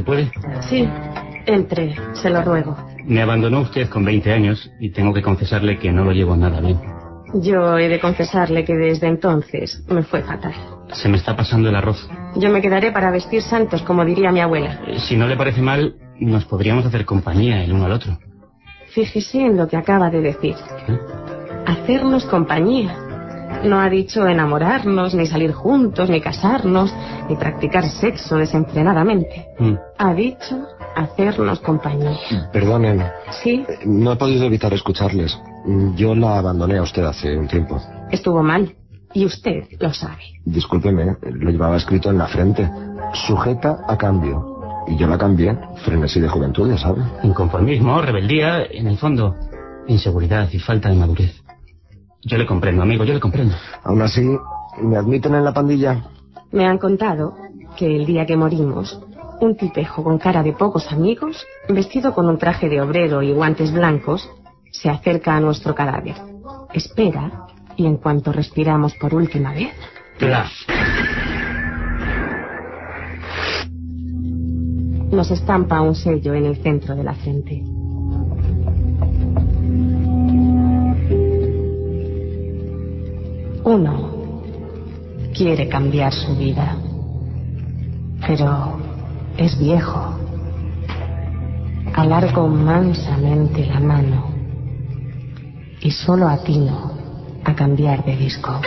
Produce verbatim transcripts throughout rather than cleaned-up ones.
puede? Sí, entre, se lo ruego. Me abandonó usted con veinte años y tengo que confesarle que no lo llevo nada bien. Yo he de confesarle que desde entonces me fue fatal. Se me está pasando el arroz. Yo me quedaré para vestir santos, como diría mi abuela. Eh, si no le parece mal, nos podríamos hacer compañía el uno al otro. Fíjese en lo que acaba de decir. ¿Qué? Hacernos compañía. No ha dicho enamorarnos, ni salir juntos, ni casarnos, ni practicar sexo desenfrenadamente. Mm. Ha dicho hacernos compañía. Perdonen. ¿Sí? No he podido evitar escucharles. Yo la abandoné a usted hace un tiempo. Estuvo mal. Y usted lo sabe. Discúlpeme, lo llevaba escrito en la frente. Sujeta a cambio. Y yo la cambié. Frenesí de juventud, ya sabe. Inconformismo, rebeldía, en el fondo, inseguridad y falta de madurez. Yo le comprendo, amigo, yo le comprendo. Aún así, ¿me admiten en la pandilla? Me han contado que el día que morimos, un tipejo con cara de pocos amigos, vestido con un traje de obrero y guantes blancos, se acerca a nuestro cadáver. Espera, y en cuanto respiramos por última vez... ¡Plaf! Nos estampa un sello en el centro de la frente. Uno quiere cambiar su vida, pero es viejo. Alargo mansamente la mano y solo atino a cambiar de disco.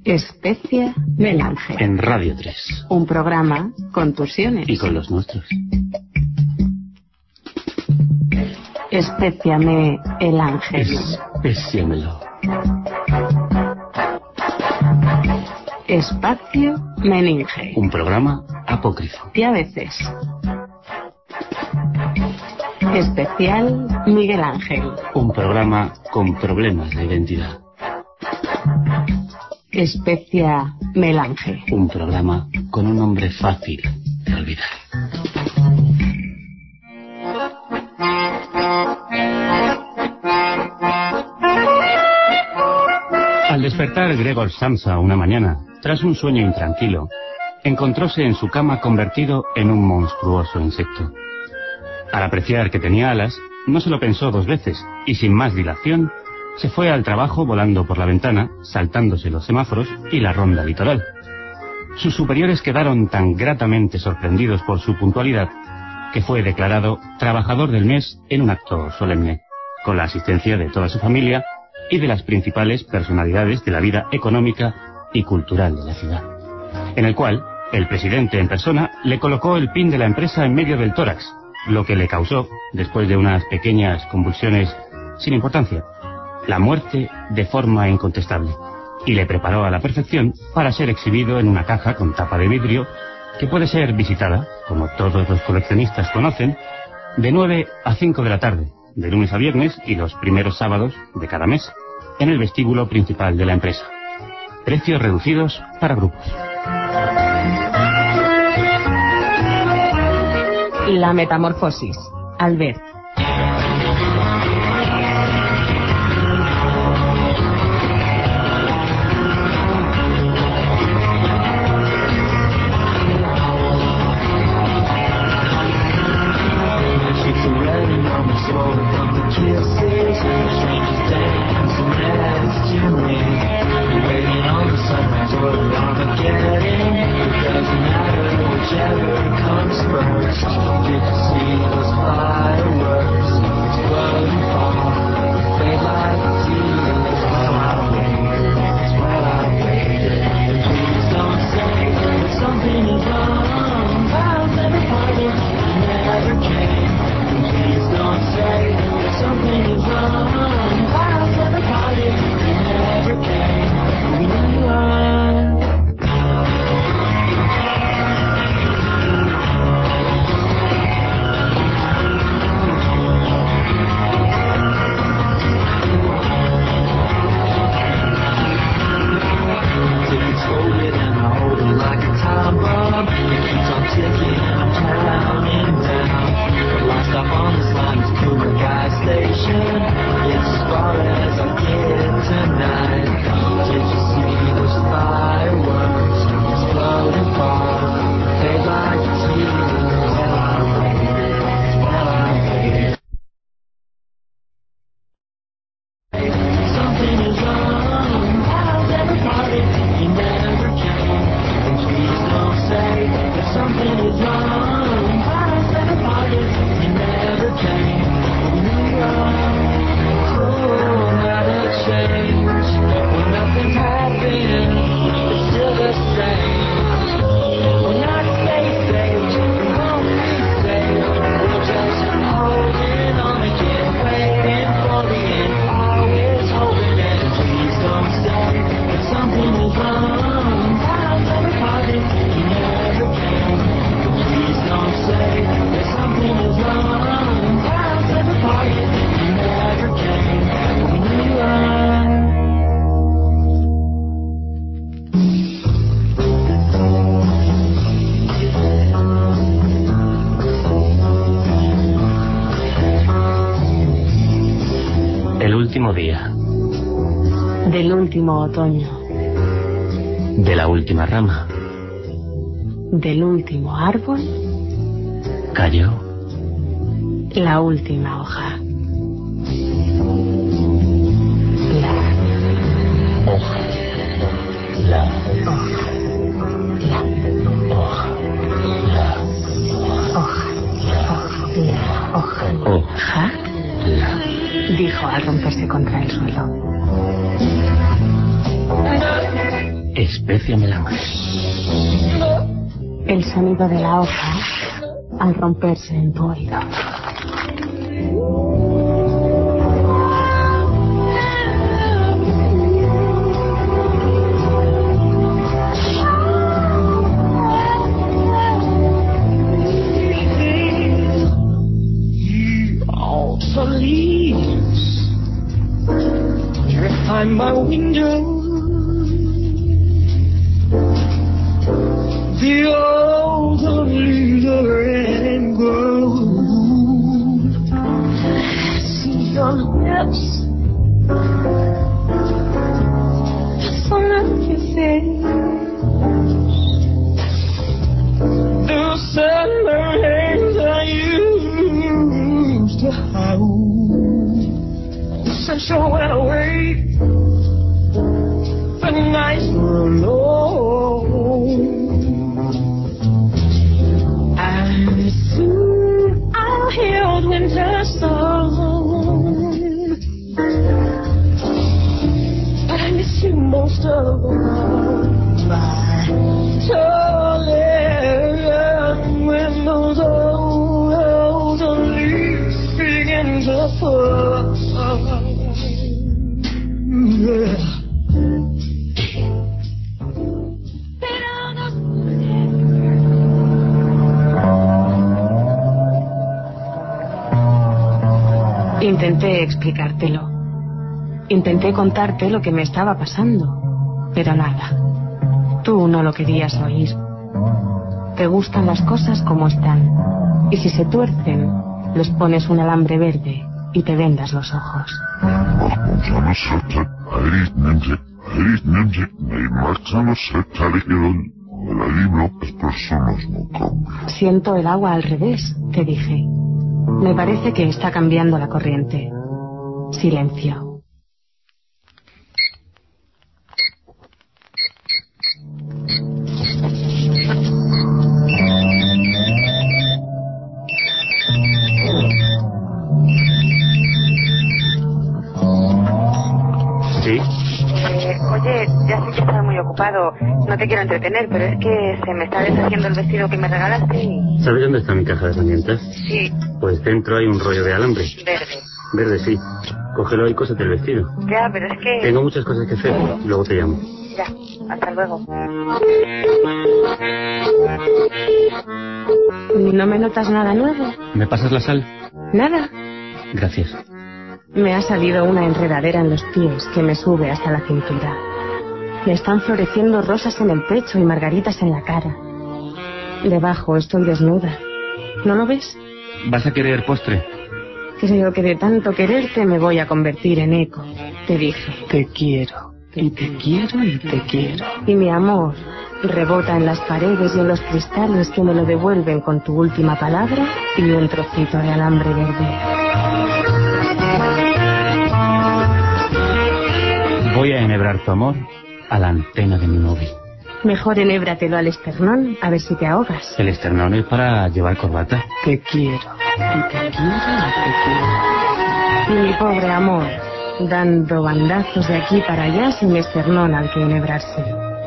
Especia del Ángel. En Radio tres. Un programa con torsiones. Y con los nuestros. Espéciame el ángel. Espéciamelo. Espacio Meninge. Un programa apócrifo. Y a veces. Especial Miguel Ángel. Un programa con problemas de identidad. Especia Melange. Un programa con un nombre fácil de olvidar. Al despertar Gregor Samsa una mañana, tras un sueño intranquilo, encontróse en su cama convertido en un monstruoso insecto. Al apreciar que tenía alas, no se lo pensó dos veces y sin más dilación, se fue al trabajo volando por la ventana, saltándose los semáforos y la ronda litoral. Sus superiores quedaron tan gratamente sorprendidos por su puntualidad que fue declarado trabajador del mes en un acto solemne, con la asistencia de toda su familia y de las principales personalidades de la vida económica y cultural de la ciudad, en el cual el presidente en persona le colocó el pin de la empresa en medio del tórax, lo que le causó, después de unas pequeñas convulsiones sin importancia, la muerte de forma incontestable, y le preparó a la perfección para ser exhibido en una caja con tapa de vidrio que puede ser visitada, como todos los coleccionistas conocen, de nueve a cinco de la tarde, de lunes a viernes y los primeros sábados de cada mes, en el vestíbulo principal de la empresa. Precios reducidos para grupos. La metamorfosis. Albert. Día. Del último otoño. De la última rama. Del último árbol. Cayó. La última hoja. La hoja. La hoja. La hoja. La hoja. La hoja. Hoja. La. Dijo al romperse contra el suelo. Espéciame la mano. El sonido de la hoja al romperse en tu oído. On my window, the old leaves are red and gold. I see your lips, the sun of your face, the summer hands I used to hold. Since you went away, the nights were alone, and soon I'll hear old winter song. But I miss you most of all, my darling. When those old, old leaves begin to fall, yeah. Intenté explicártelo. Intenté contarte lo que me estaba pasando, pero nada. Tú no lo querías oír. Te gustan las cosas como están, y si se tuercen, les pones un alambre verde y te vendas los ojos. Siento el agua al revés, te dije. Me parece que está cambiando la corriente. Silencio. Sí. Eh, oye, ya sé que estás muy ocupado. No te quiero entretener, pero es que se me está deshaciendo el vestido que me regalaste y... ¿Sabes dónde está mi caja de herramientas? Sí. Pues dentro hay un rollo de alambre. Verde. Verde, sí. Cógelo y cósete el vestido. Ya, pero es que... Tengo muchas cosas que hacer. Luego te llamo. Ya, hasta luego. ¿No me notas nada nuevo? ¿Me pasas la sal? Nada. Gracias. Me ha salido una enredadera en los pies que me sube hasta la cintura. Me están floreciendo rosas en el pecho y margaritas en la cara. Debajo estoy desnuda. ¿No lo ves? ¿Vas a querer postre? Creo que de tanto quererte me voy a convertir en eco. Te dije. Te quiero. Y te quiero y te quiero. Y mi amor rebota en las paredes y en los cristales que me lo devuelven con tu última palabra y un trocito de alambre verde. Voy a enhebrar tu amor a la antena de mi móvil. Mejor enhébratelo al esternón, a ver si te ahogas. ¿El esternón es para llevar corbata? Te quiero. Y te quiero y te quiero. Y mi pobre amor, dando bandazos de aquí para allá sin esternón al que enhebrarse.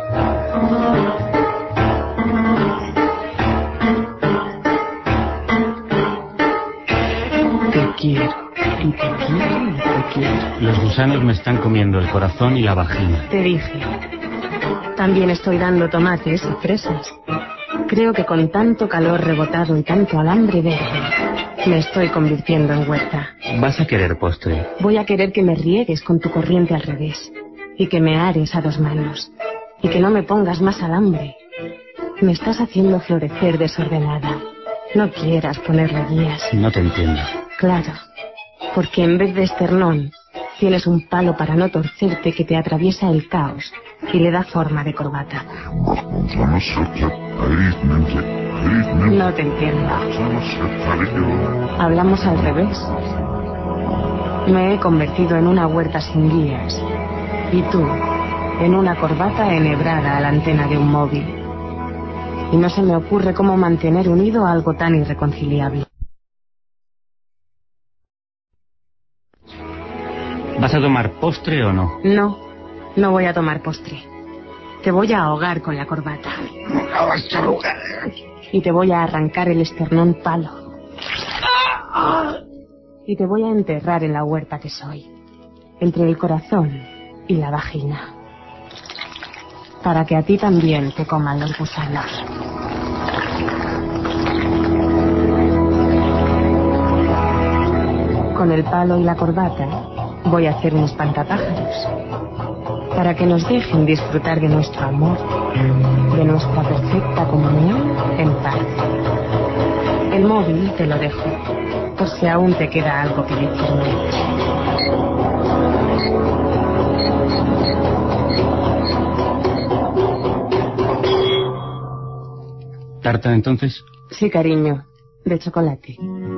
Te quiero. Y te quiero y te quiero. Los gusanos me están comiendo el corazón y la vagina. Te dije. También estoy dando tomates y fresas. Creo que con tanto calor rebotado y tanto alambre verde, me estoy convirtiendo en huerta. ¿Vas a querer postre? Voy a querer que me riegues con tu corriente al revés, y que me ares a dos manos, y que no me pongas más alambre. Me estás haciendo florecer desordenada. No quieras ponerle guías. No te entiendo. Claro, porque en vez de esternón, tienes un palo para no torcerte que te atraviesa el caos y le da forma de corbata. No te entiendo. Hablamos al revés. Me he convertido en una huerta sin guías y tú en una corbata enhebrada a la antena de un móvil. Y no se me ocurre cómo mantener unido algo tan irreconciliable. ¿Vas a tomar postre o no? No, no voy a tomar postre. Te voy a ahogar con la corbata. Y te voy a arrancar el esternón palo. Y te voy a enterrar en la huerta que soy, entre el corazón y la vagina, para que a ti también te coman los gusanos. Con el palo y la corbata voy a hacer un espantapájaros, para que nos dejen disfrutar de nuestro amor, de nuestra perfecta comunión en paz. El móvil te lo dejo, por si aún te queda algo que decirme. ¿Tarta entonces? Sí, cariño, de chocolate.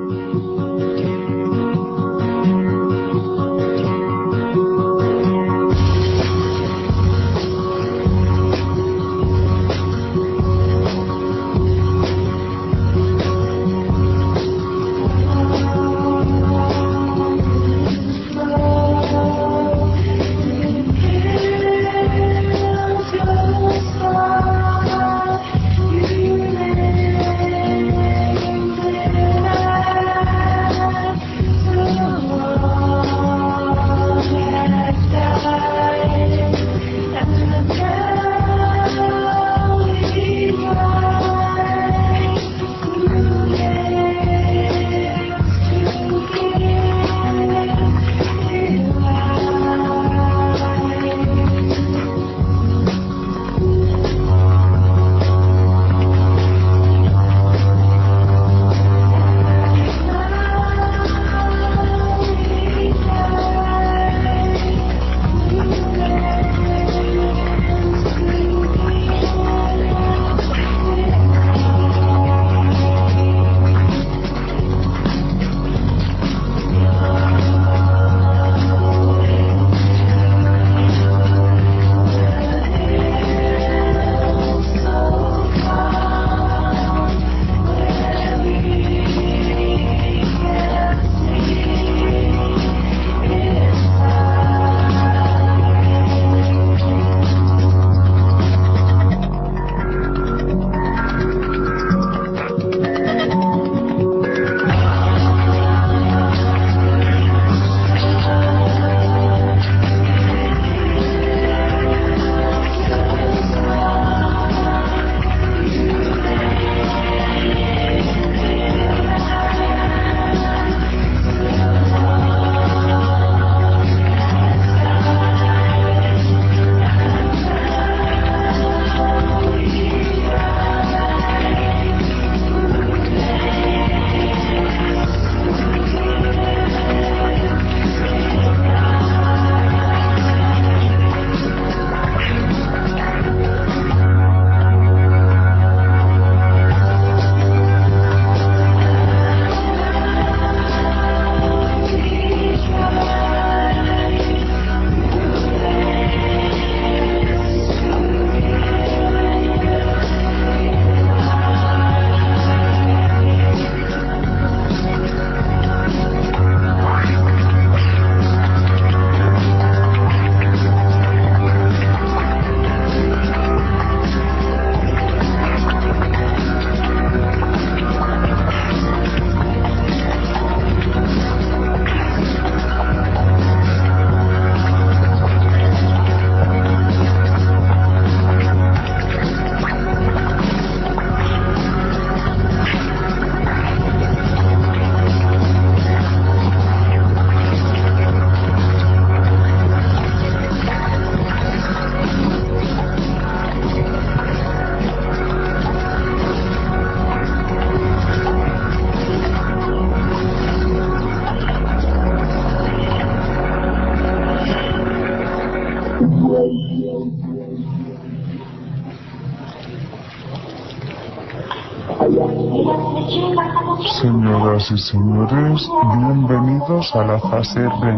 Señoras y señores, bienvenidos a la fase REM.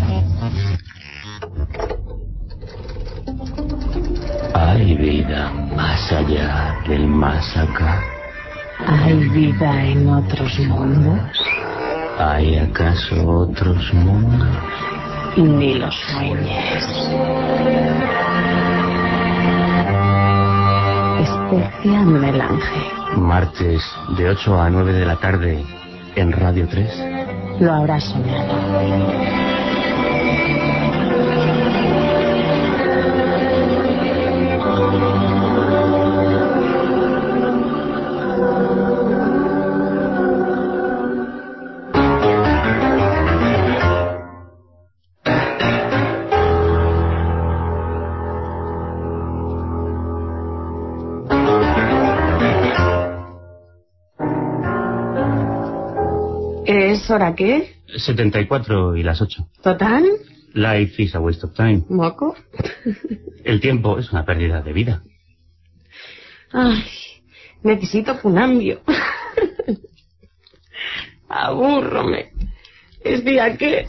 ¿Hay vida más allá del más acá? ¿Hay vida en otros mundos? ¿Hay acaso otros mundos? Ni los sueñes. Percepción del Ángel. Martes de ocho a nueve de la tarde en Radio tres. Lo habrás soñado. ¿Es hora qué? setenta y cuatro y las ocho. ¿Total? Life is a waste of time. ¿Moco? El tiempo es una pérdida de vida. Ay, necesito funambio. Abúrrome. ¿Es día qué?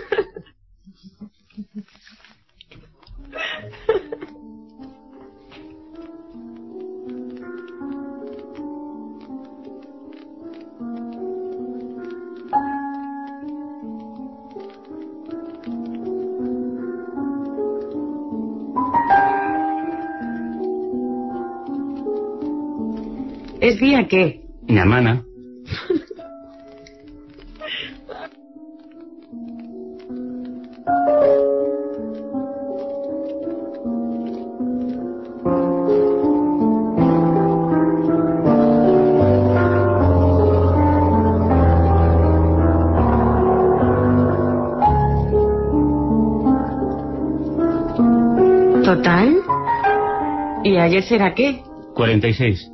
¿Es día qué? Ñamana. ¿Total? ¿Y ayer será qué? cuarenta y seis.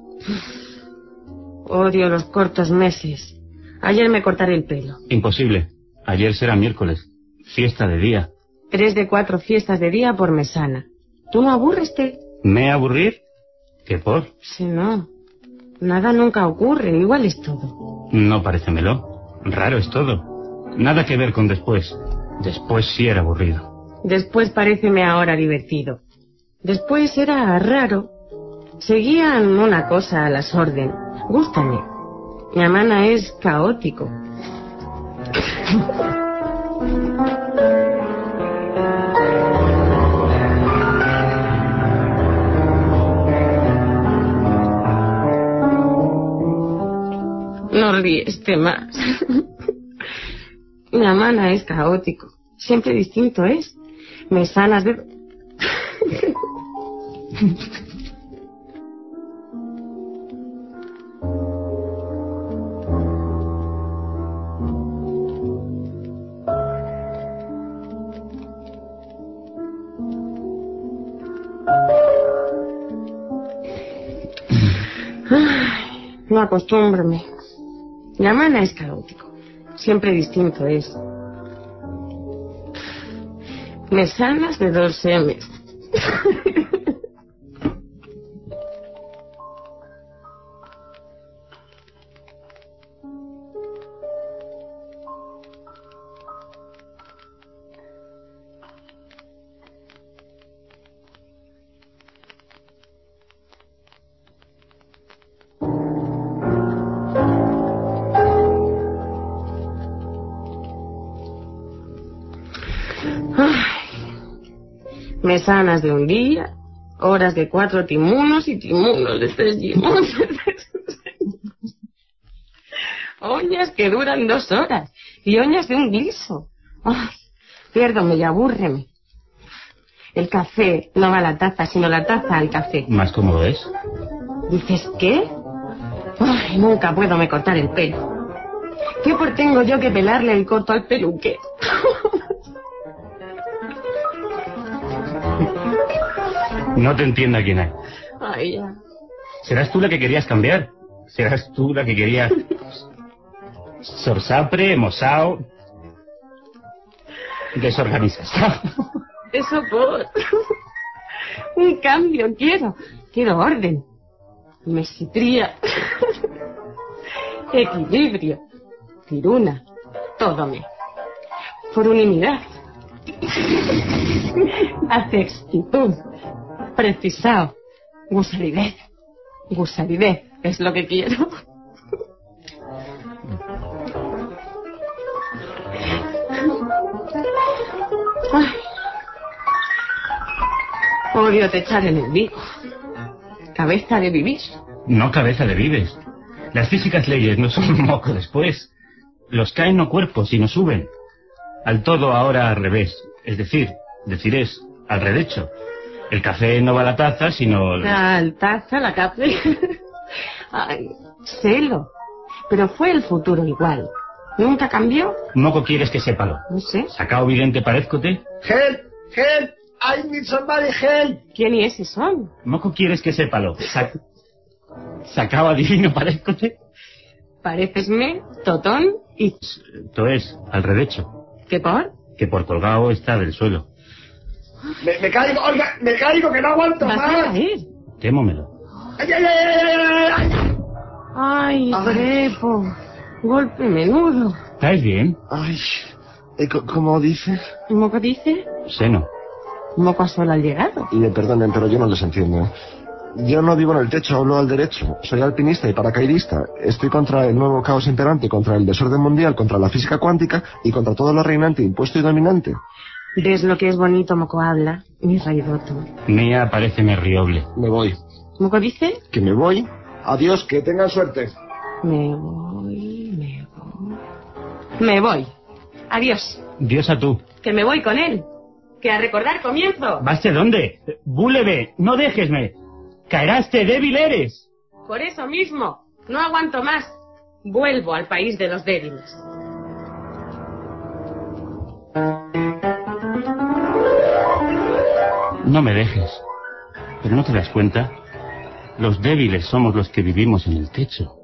Odio los cortos meses. Ayer me cortaré el pelo. Imposible. Ayer será miércoles. Fiesta de día. Tres de cuatro fiestas de día por mesana. ¿Tú no aburres, te? ¿Me aburrir? ¿Qué por? Sí, no. Nada nunca ocurre. Igual es todo. No parece meló. Raro es todo. Nada que ver con después. Después sí era aburrido. Después paréceme ahora divertido. Después era raro. Seguían una cosa a las orden. Gústame. Mi hermana es caótico. No ríes más. Mi hermana es caótico. Siempre distinto es. Me sanas de... Ay, no acostúmbrame. Mi hermana es caótico. Siempre distinto es. Me sanas de dos semes. Me sanas de un día, horas de cuatro timunos y timunos de tres timunos. Oñas que duran dos horas y oñas de un guiso. Ay, piérdome y abúrreme. El café no va a la taza, sino la taza al café. ¿Más cómodo es? ¿Dices qué? Ay, nunca puedo me cortar el pelo. ¿Qué por tengo yo que pelarle el coto al peluque? No te entienda quién hay. Ay, ya. ¿Serás tú la que querías cambiar? ¿Serás tú la que querías... Sorsapre, mosao... desorganizado? Eso por... Un cambio quiero. Quiero orden. Mesitría. Equilibrio. Tiruna. Todo me. Por unidad. Exactitud. Precisado. Gusaridez. Gusaridez es lo que quiero. Ay. Odio te echar en el vivo. Cabeza de vivir. No cabeza de vives. Las físicas leyes no son un moco después. Los caen no cuerpos, sino suben. Al todo ahora al revés. Es decir, decir es al redecho. El café no va a la taza, sino... Al taza, la café. Ay, sélo. Pero fue el futuro igual. ¿Nunca cambió? Moco quieres que sépalo. No sé. ¿Sacao vidente parezcote? Help, help, I need somebody help. ¿Quién y ese son? ¿Moco quieres que sépalo? Sac... ¿Sacao adivino parezcote? Parecesme totón y... Esto es, al redecho. ¿Qué por? Que por colgado está del suelo. Me, me caigo, oiga, me caigo, que no aguanto ¿Vas más. a caer? Témomelo. Ay, ay, ay, ay, ay, ay. Ay, Ay. Grepo. Golpe menudo. ¿Estáis bien? Ay, eh, co- ¿cómo dice? ¿Moco dice? Seno. Moco solo al llegado. Y me perdonen, pero yo no les entiendo. Yo no vivo en el techo, hablo al derecho. Soy alpinista y paracaidista. Estoy contra el nuevo caos imperante, contra el desorden mundial, contra la física cuántica y contra todo lo reinante, impuesto y dominante. ¿Ves lo que es bonito, Moco habla? Mi raidoto. Mía paréceme rioble. Me voy. ¿Moco dice? Que me voy. Adiós, que tengan suerte. Me voy, me voy. Me voy. Adiós. Dios a tú. Que me voy con él. Que a recordar comienzo. ¿Vaste dónde? Búleve, no déjesme. Caeraste, débil eres. Por eso mismo. No aguanto más. Vuelvo al país de los débiles. No me dejes. Pero no te das cuenta. Los débiles somos los que vivimos en el techo.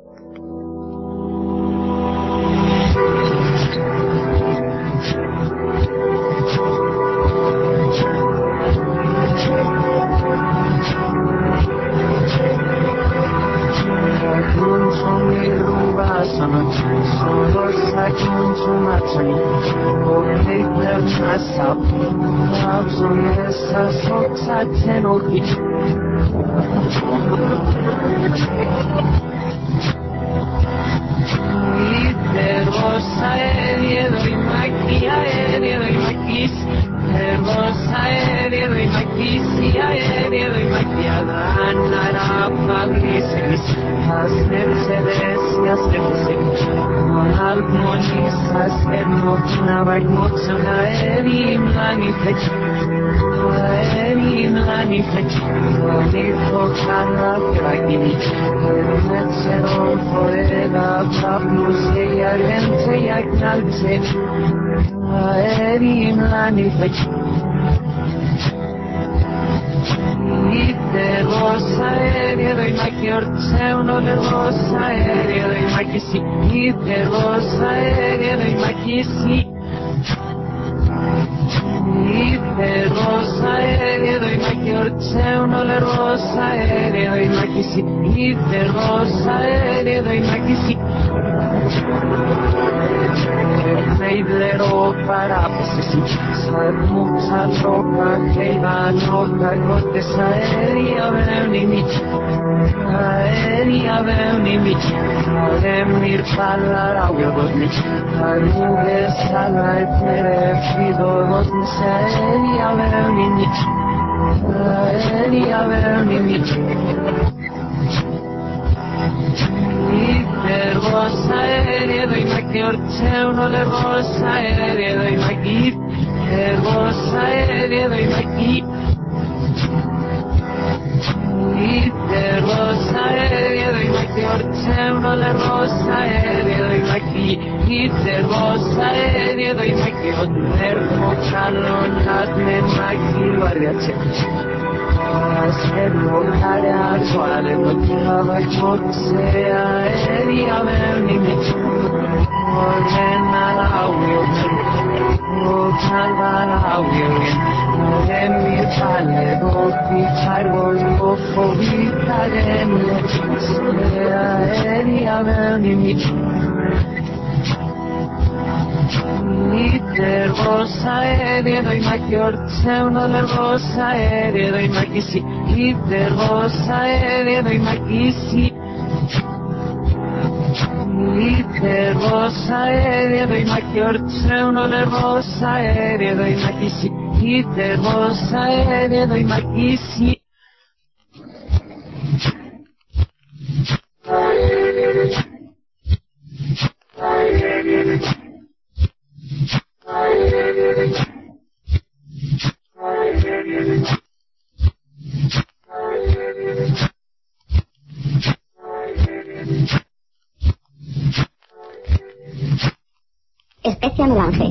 Especia melange.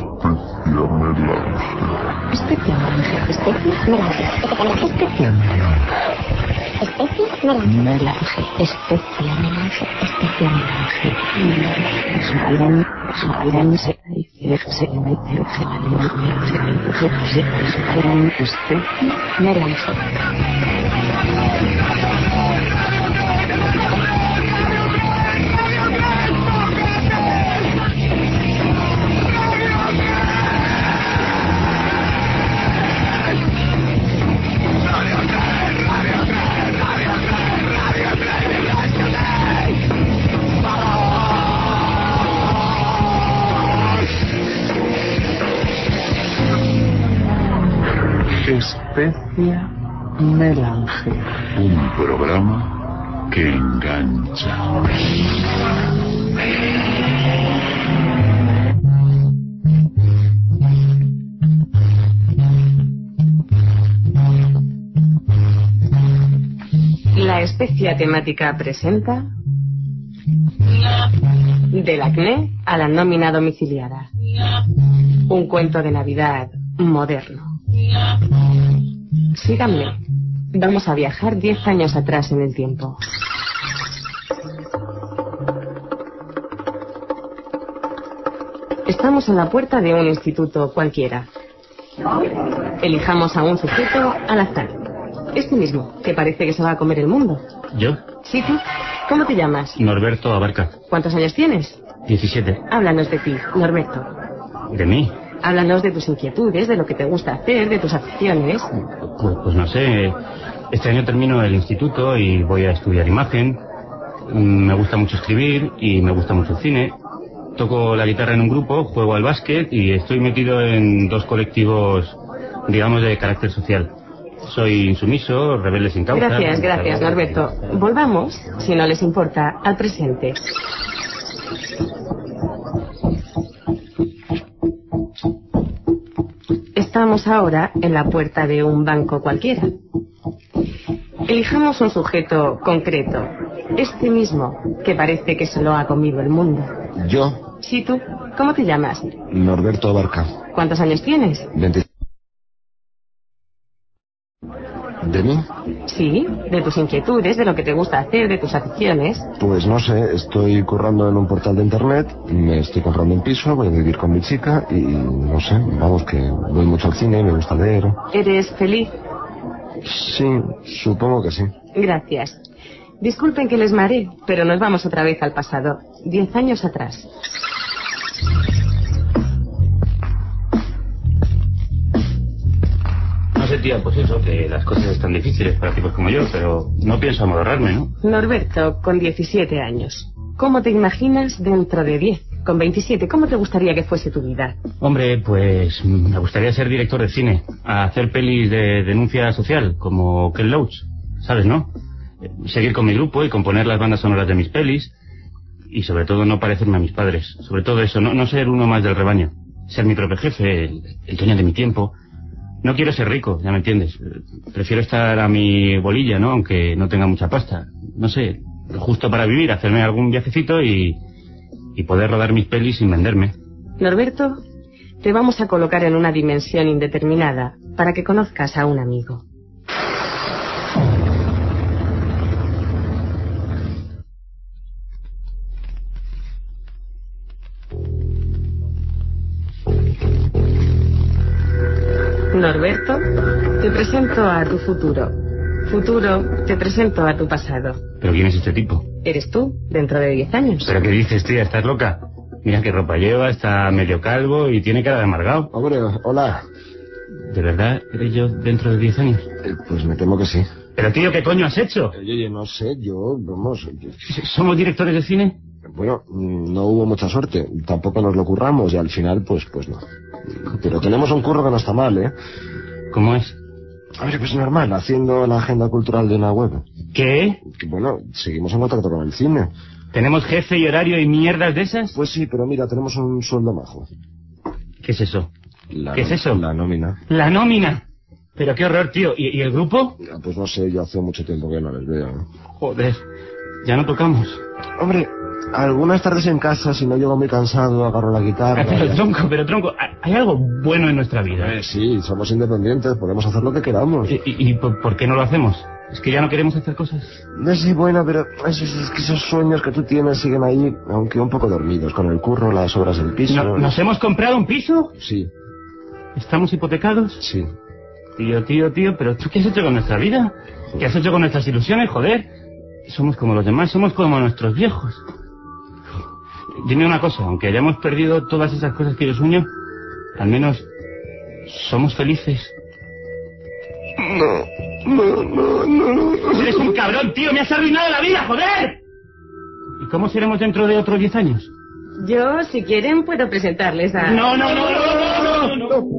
Especia melange. Especia melange. Especia melange. Especia melange. Melange. Especia melange. Especia melange. Suspiran, suspiran, se se suspiran, especia melange. Especia melange. Un programa que engancha. La especia temática presenta Del acné a la nómina domiciliada. Un cuento de Navidad moderno. Síganme. Vamos a viajar diez años atrás en el tiempo. Estamos en la puerta de un instituto cualquiera. Elijamos a un sujeto al azar. Este mismo, que parece que se va a comer el mundo. ¿Yo? ¿Sí, tú? ¿Cómo te llamas? Norberto Abarca. ¿Cuántos años tienes? diecisiete. Háblanos de ti, Norberto. ¿De mí? Háblanos de tus inquietudes, de lo que te gusta hacer, de tus aficiones. Pues, pues no sé. Este año termino el instituto y voy a estudiar imagen. Me gusta mucho escribir y me gusta mucho el cine. Toco la guitarra en un grupo, juego al básquet y estoy metido en dos colectivos, digamos, de carácter social. Soy insumiso, rebelde sin causa. Gracias, gracias, Norberto. Volvamos, si no les importa, al presente. Estamos ahora en la puerta de un banco cualquiera. Elijamos un sujeto concreto. Este mismo, que parece que se lo ha comido el mundo. Yo. Sí, tú. ¿Cómo te llamas? Norberto Abarca. ¿Cuántos años tienes? veinte. ¿De mí? Sí, de tus inquietudes, de lo que te gusta hacer, de tus aficiones. Pues no sé, estoy currando en un portal de internet, me estoy comprando un piso, voy a vivir con mi chica y no sé, vamos que voy mucho al cine, me gusta leer. ¿Eres feliz? Sí, supongo que sí. Gracias. Disculpen que les maree, pero nos vamos otra vez al pasado, diez años atrás. No sé, tía, pues eso, que las cosas están difíciles para tipos como yo, pero no pienso amodorrarme, ¿no? Norberto, con diecisiete años. ¿Cómo te imaginas dentro de diez? Con veintisiete, ¿cómo te gustaría que fuese tu vida? Hombre, pues me gustaría ser director de cine, a hacer pelis de denuncia social, como Ken Loach, ¿sabes, no? Seguir con mi grupo y componer las bandas sonoras de mis pelis, y sobre todo no parecerme a mis padres. Sobre todo eso, no, no ser uno más del rebaño. Ser mi propio jefe, el, el dueño de mi tiempo. No quiero ser rico, ya me entiendes. Prefiero estar a mi bolilla, ¿no? Aunque no tenga mucha pasta. No sé, lo justo para vivir, hacerme algún viajecito y, y poder rodar mis pelis sin venderme. Norberto, te vamos a colocar en una dimensión indeterminada para que conozcas a un amigo. Norberto, te presento a tu futuro. Futuro, te presento a tu pasado. ¿Pero quién es este tipo? Eres tú, dentro de diez años. ¿Pero qué dices, tía? ¿Estás loca? Mira qué ropa lleva, está medio calvo y tiene cara de amargado. Hombre, hola. ¿De verdad eres yo dentro de diez años? Eh, pues me temo que sí. Pero tío, ¿qué coño has hecho? Oye, oye, no sé, yo, vamos... Yo... ¿Somos directores de cine? Bueno, no hubo mucha suerte, tampoco nos lo curramos y al final, pues, pues no. Pero tenemos un curro que no está mal, ¿eh? ¿Cómo es? A ver, pues normal, haciendo la agenda cultural de una web. ¿Qué? Que, bueno, seguimos en contacto con el cine. ¿Tenemos jefe y horario y mierdas de esas? Pues sí, pero mira, tenemos un sueldo majo. ¿Qué es eso? La ¿Qué es eso? La nómina. ¡La nómina! Pero qué horror, tío. ¿Y, y el grupo? Pues no sé, yo hace mucho tiempo que no les veo. Joder, ya no tocamos. Hombre, algunas tardes en casa, si no llego muy cansado, agarro la guitarra... Ah, pero y... tronco, pero tronco, hay algo bueno en nuestra vida. Eh, sí, somos independientes, podemos hacer lo que queramos. ¿Y, y, y por, por qué no lo hacemos? ¿Es que ya no queremos hacer cosas? No sé, bueno, pero es, es que esos sueños que tú tienes siguen ahí, aunque un poco dormidos, con el curro, las obras del piso... ¿No, ¿Nos hemos comprado un piso? Sí. ¿Estamos hipotecados? Sí. Tío, tío, tío, pero ¿tú qué has hecho con nuestra vida? ¿Qué has hecho con nuestras ilusiones, joder? Somos como los demás, somos como nuestros viejos. Dime una cosa, aunque hayamos perdido todas esas cosas que yo sueño, al menos somos felices. No, no, no, no. ¡Eres un cabrón, tío! ¡Me has arruinado la vida, joder! ¿Y cómo seremos dentro de otros diez años? Yo, si quieren, puedo presentarles a... ¡No, no, no, no, no, no! no.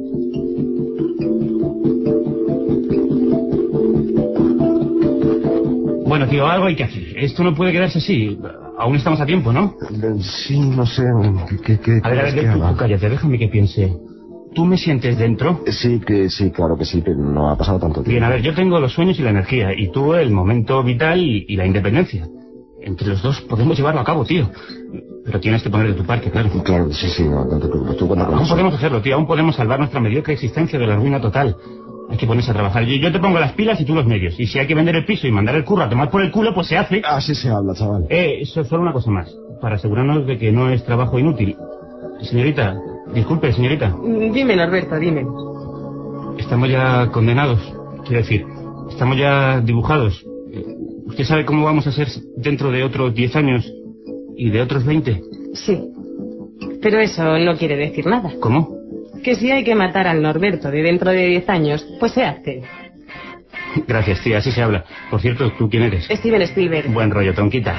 Bueno, tío, algo hay que hacer. Esto no puede quedarse así. Aún estamos a tiempo, ¿no? Sí, no sé. ¿Qué, qué, a ver, a ver, tú, tú cállate, déjame que piense. ¿Tú me sientes dentro? Sí, que sí, claro que sí, pero no ha pasado tanto tiempo. Bien, a ver, yo tengo los sueños y la energía, y tú el momento vital y, y la independencia. Entre los dos podemos llevarlo a cabo, tío. Pero tienes que poner de tu parte, claro. Claro, sí, sí, no, no te preocupes. Tú cuando Aún podemos hacerlo, tío. Aún podemos salvar nuestra mediocre existencia de la ruina total. Hay que ponerse a trabajar. Yo, yo te pongo las pilas y tú los medios. Y si hay que vender el piso y mandar el curro a tomar por el culo, pues se hace. Así se habla, chaval. Eh, eso, solo una cosa más. Para asegurarnos de que no es trabajo inútil. Señorita, disculpe, señorita. Dime, Norberto, dime. Estamos ya condenados. Quiero decir, estamos ya dibujados. ¿Usted sabe cómo vamos a ser dentro de otros diez años y de otros veinte? Sí. Pero eso no quiere decir nada. ¿Cómo? Que si hay que matar al Norberto de dentro de diez años, pues se hace. Gracias, tía, así se habla. Por cierto, ¿tú quién eres? Steven Spielberg. Buen rollo, tronquita.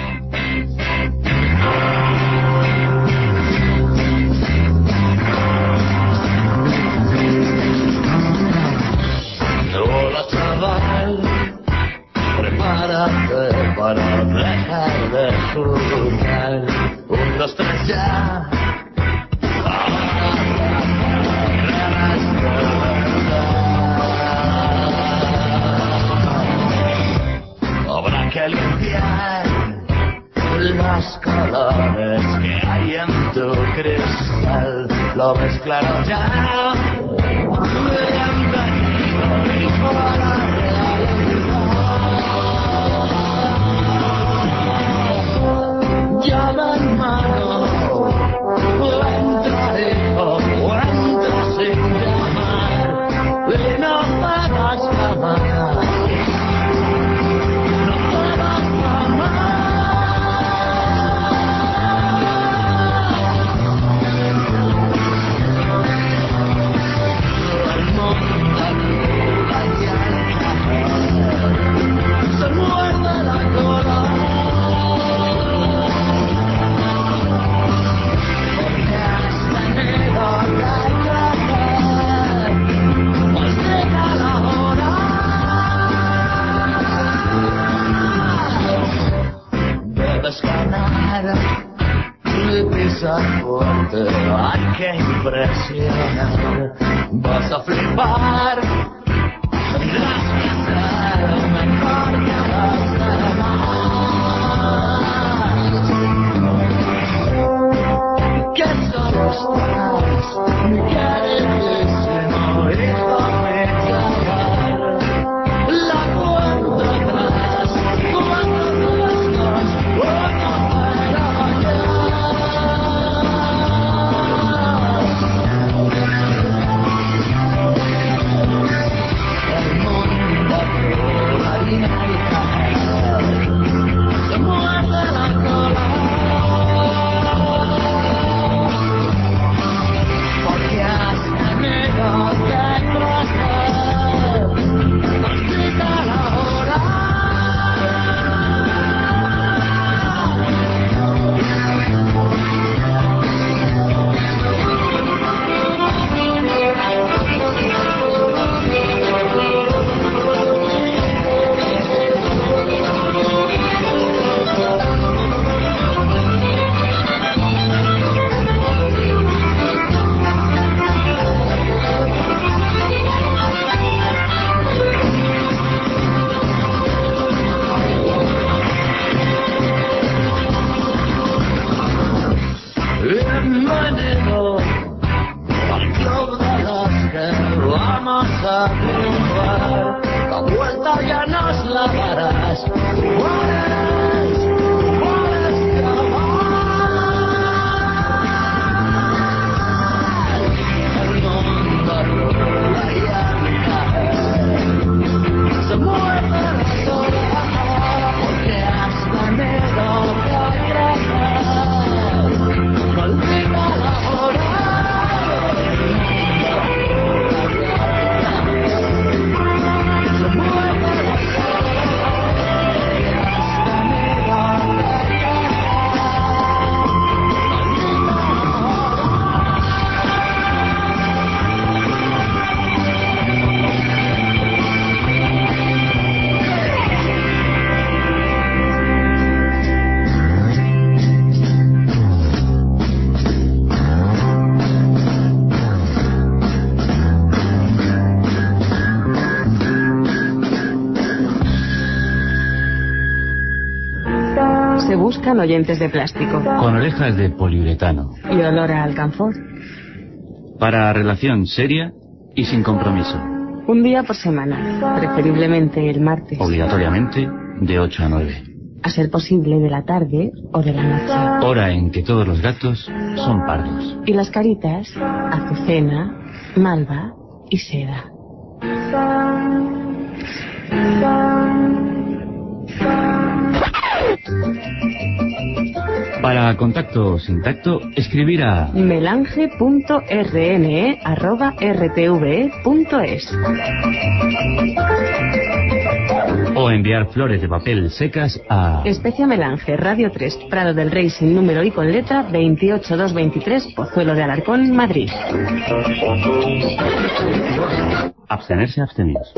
Hola, chaval, prepárate para dejar de jugar. Un, dos, tres, ya. Habrá que limpiar los colores que hay en tu cristal. Lo ves claro ya. Bienvenido, hijo, a la realidad. Llama en mano, entra hijo, entra sin llamar, y no pagas jamás. Se muerde la cola, porque has tenido que crecer, pues llega la hora. Debes ganar y pisar fuerte, hay que impresionar, vas a flipar. Tendrás que ser mejor que los demás. Que solo estás, mi queridísimo hijo de chaval. La cuenta atrás, cuatro, tres, dos, uno, pero ya. buscan oyentes de plástico. Con orejas de poliuretano. Y olor a alcanfor. Para relación seria y sin compromiso. Un día por semana, preferiblemente el martes. Obligatoriamente de ocho a nueve. A ser posible de la tarde o de la noche. Hora en que todos los gatos son pardos. Y las caritas, azucena, malva y seda. Para contacto sin tacto, escribir a melange punto r n e arroba r t v e punto es o enviar flores de papel secas a Especia Melange, Radio tres, Prado del Rey sin número y con letra veintiocho mil doscientos veintitrés, Pozuelo de Alarcón, Madrid. Abstenerse, abstenidos.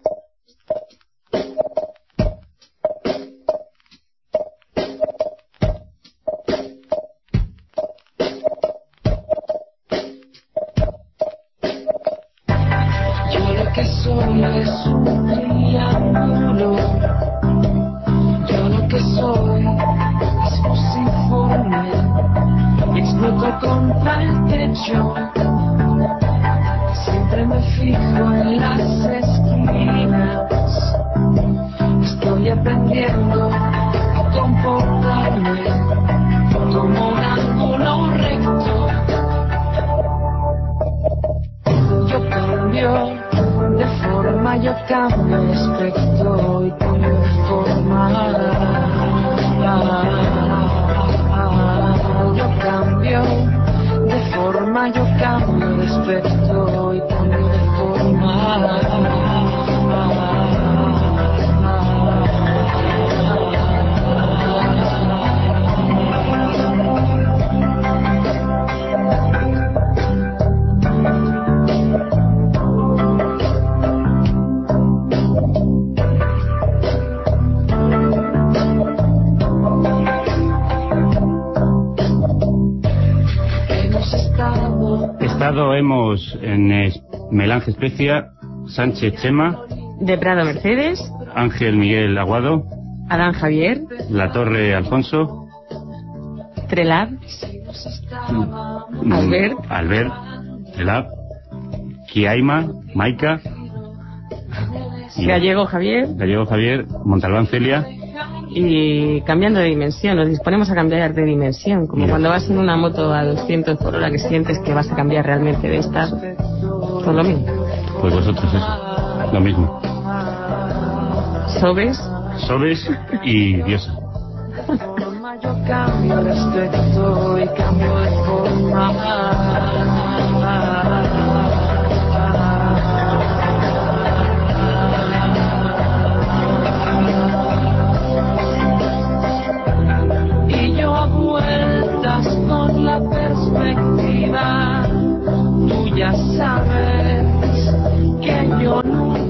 Siempre me fijo en las esquinas. Estoy aprendiendo a comportarme como un ángulo recto. Yo cambio de forma, yo cambio de aspecto y cambio de forma. Yo cambio de forma, yo cambio de aspecto y cambio de forma. Estado hemos en es, Melange Especia, Sánchez Chema, De Prado Mercedes, Ángel Miguel Aguado, Adán Javier, La Torre Alfonso, Trelab, mm, Albert, Albert, Trelab, Kiaima, Maika, y Gallego Javier. Gallego Javier, Montalbán Celia. Y cambiando de dimensión, nos disponemos a cambiar de dimensión, como cuando vas en una moto a doscientos por hora que sientes que vas a cambiar realmente de estado. Pues lo mismo. Pues vosotros eso, lo mismo. Sobes. Sobes y Diosa. Yo cambio de aspecto y cambio de forma. Vueltas con la perspectiva, tú ya sabes que yo nunca